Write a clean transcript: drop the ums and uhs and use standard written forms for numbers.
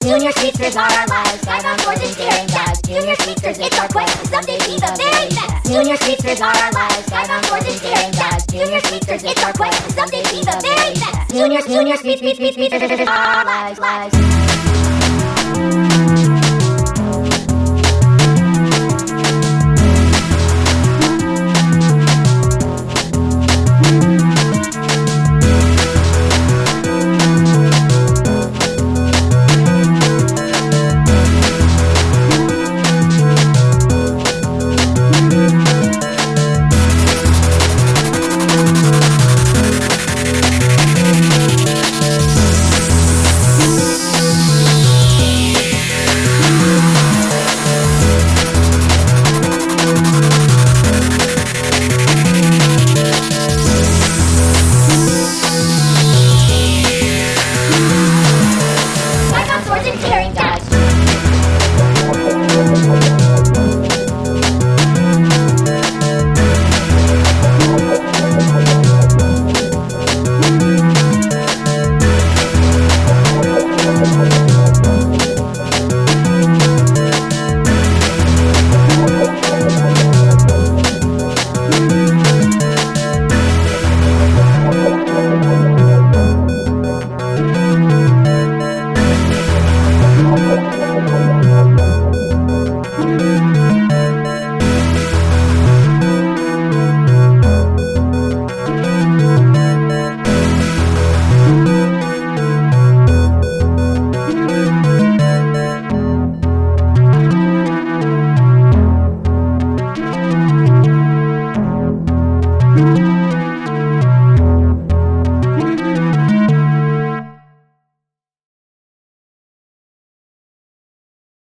Junior speedsters are our lives, guide on boards and daring dives. Junior speedsters, it's our quest to someday be the very best. Junior speedsters are our lives, guide on boards and daring dives. Junior speedsters, it's our quest to someday be the very best. Junior speedsters are our lives.